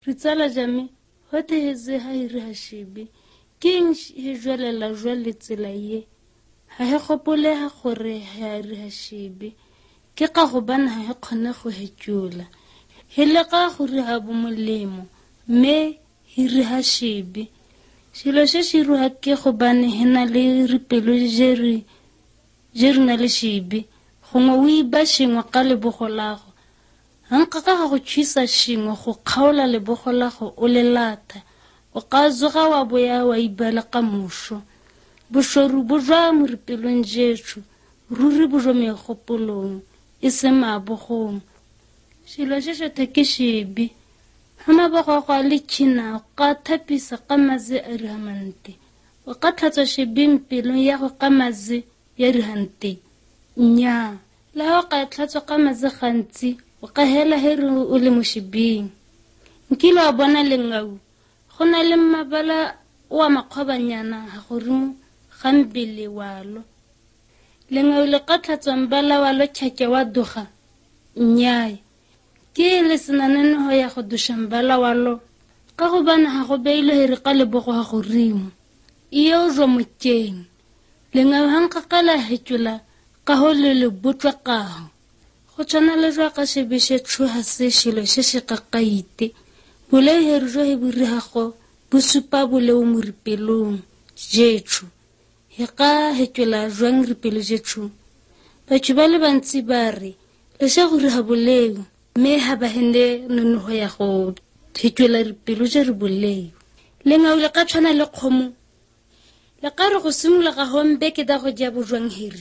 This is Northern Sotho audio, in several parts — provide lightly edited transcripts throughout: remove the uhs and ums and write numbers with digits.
re tsala jame hote heze ha ire ha shebe king he jwalela jwale tsela ye ha he gopole ha gore ha ire ha shebe ke ka go bana ha kgone go hetjola hele ka gore ha bo molemo me hire ha shebe selo se se ruha ke go bane hena le ripelo jeri na le shebe gongwe o iba shengwa ka lebogo lago hanka ka go tshisa shengwa go kgaola lebogo lago o le lata o ka zoga wa boya wa ibala ka mosho boshoru bo jwa mo ripelong jethu ruri bo jwa megopolong e se mabogong selo se se ke shebe hama ba go le china ka thapisa ka maze a rihamante o ka tlhatsa shebeng pelong ya go ka maze ya rihante nya la o ka tlhatsa ka maze gantsi o ka hela he o le mo shebeng nkile wa bona lengau go na le mabala wa makgobanyana ha gore gambele walo lengau le ka tlhatsa mbala wa lo tshake wa doga nya ke le senanene ho ya go dushambala walo ka go bana ha go beile hire ka lebogo ha go rimo iyo jo moteng lenga hanka kala hetula ka ho le botwa ka go tsana le jwa ka shebishe tshuha se shilo se se kakaite bole hire jo he buri ha go busupa bole o moripelong jethu he ka hetula jwang ripelo jethu batho ba le bantsi ba re le se gore ha boleng me ha ba hende nono ho ya go thitwela ripelo je re boleng lenga o le ka tshwana le khomo le ka re go simula ga hombe ke da go ja bojwang hiri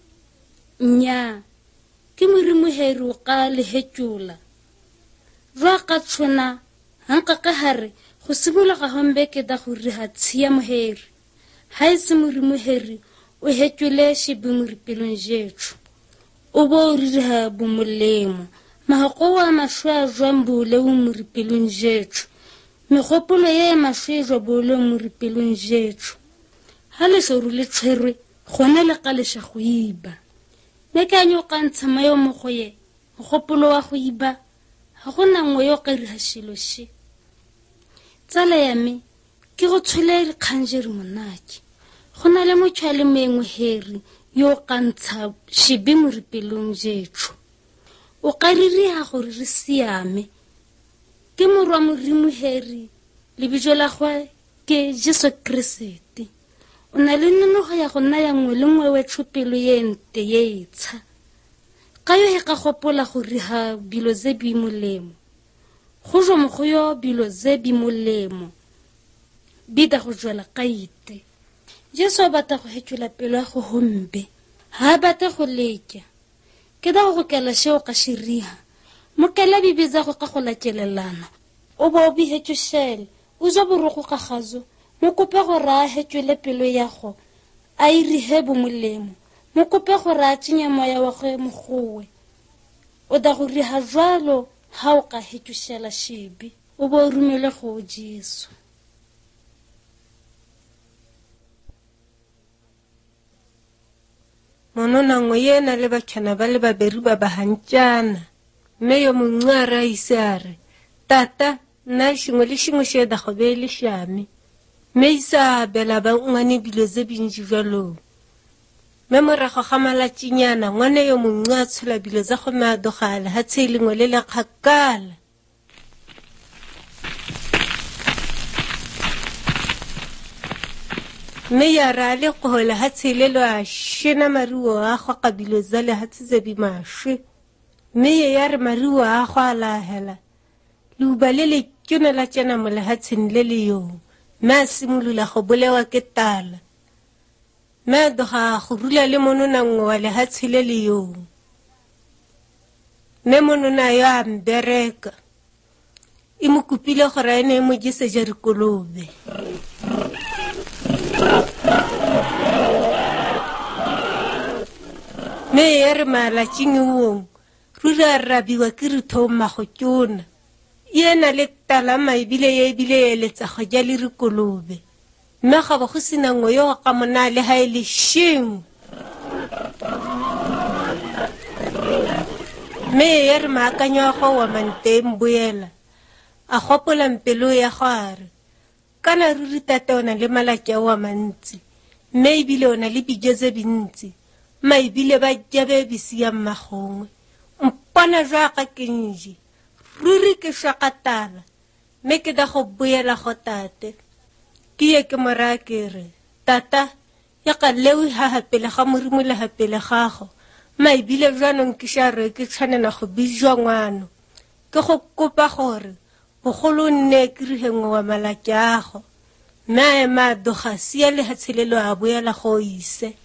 nya ke morimo heri o ka le hetjola jwa ka tshwana hanka ka hare go simula ga hombe ke da go re ha tshia moheri ha e se morimo heri o hetjole shibe moripelong jethu o bo re ha bo molemo mahako wa mashwa jwambule o moripelong jethu megopolo ye mashwe jwa bole moripelong jethu ha le shoru le tshwerwe gone le ka le sha go iba me ka nyo ka ntsha mayo mo go ye mogopolo wa go iba ha gona ngwe yo ka re ha shilo she tsala ya me ke go tshole dikhanjeri monaki gona le motshwale mengwe heri yo ka ntsha shibe moripelong jethu o ka riri ha gore re siame ke morwa morimo heri le bijo la gwa ke Jesu Kriste o na le nno go ya go nna ya ngwe le ngwe we tshupelo ye nte ye itsha ka yo he ka gopola gore ha bilo ze bi molemo go jo mo go yo bilo ze bi molemo bida go jwala ka ite Jesu bata go hetjula pelo ya go hombe ha bata go lekya ke da go kela sheo ka shiriha mokela bibiza go ka go lakelelana o bo bi hetjushele o zo borugo ka gazo mo kope go ra hetjule pelo ya go a iri he bo molemo mo kope go ra tsinya moya wa go mogowe o da go ri ha jwalo ha o ka hetjushela shibi o bo rumele go Jesu monona ngoyena le batjana ba le baberi ba bahantjana mme yo mongara isare tata nna shingwe le shingwe she da go be le shame mme isa bela ba ngwane bilo ze binji jalo mme morago ga malatšinyana ngwane yo mongwe a tshola bilo za go madogala ha tshelengwe le le kgakala mme ya ra le gola ha tshelelo a shena maruo a go kabilo za le ha tse bi mashwe mme ya re maruo a go ala hela luba le le tsona la tsena mo le ha tsenle le yo ma simulula go bolewa ke tala ma doga go rula le monona ngwa le ha tshile le yo ne monona ya mbereka e mo kupile gore ene mo jese jare kolobe me ere mala tsinguong rura rabiwa ke re thoma go tsona yena le tala maibile ye bile le tsa go ja le re kolobe mme ga ba go sina ngo yo ka mona le ha ile shing me ere maakanya go wa manteng boela a gopola mpelo ya gare kana ruri tate ona le malatja wa mantsi mme ebile ona le dijo tse bintsi maebile ba jabe bisi ya mmagongwe mpona jaaka ke nje ruri ke shakatala mme ke da go boela go tate ke ye ke mora ke re tata ya ka lewi ha pele ga morimo le ha pele gago maebile jwanong ke share ke tshwanela go bijwa ngwano ke go kopa gore bogolo nne ke re hengwe wa malatjago mme ma doga sia le hatshelelo a boela go ise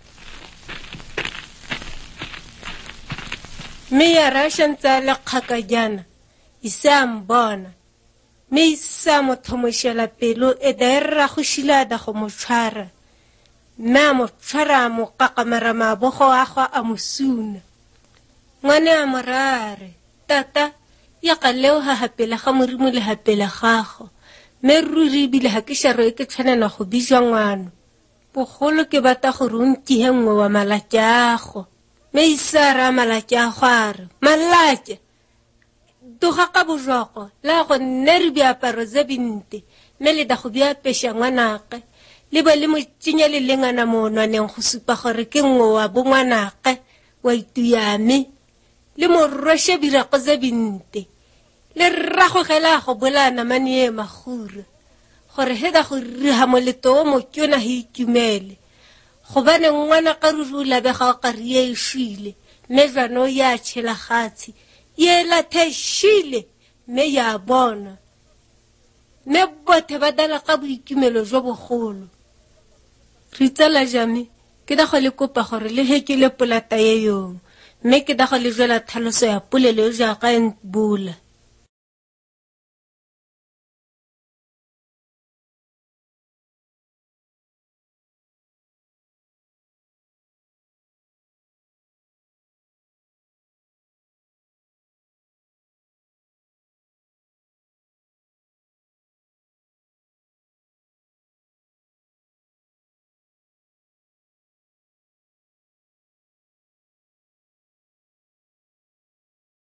mme ya rashantsa le kgakajana isa mbona mme isa mothomoshela pelo e daerra go shilada go motshwara mme mo tshwara mo kakamara mabogo a go a mosuna ngwane a morare tata ya ka leo ha hapela ga morimo le hapela gago mme ruri bile ha ke sharo ke tshwanela go bijwa ngwano bogolo ke bata go runti hengwe wa malatjago mme isara malatjago are malatja doga ka bojoko la go nne re diaparo tse binte mme le da go bia pesha ngwanake le ba le mo tsinya le lengana mo nwaneng go supa gore ke ngwe wa bongwanake wa ituyame le mo rweshe birako tse binte le rrago gela go bolana mane e magura gore he da go riha moleto o mo kyona hi itumele go bane ngwana ka rurula be ga ka rie shile mme jano ya tshela gatsi ye la theshile mme ya bona mme bothe ba dala ka boitumelo jo bogolo re tsala jame ke da go le kopa gore le he ke le polata ye yo mme ke da go le jela thaloso ya polelo ja ka en bula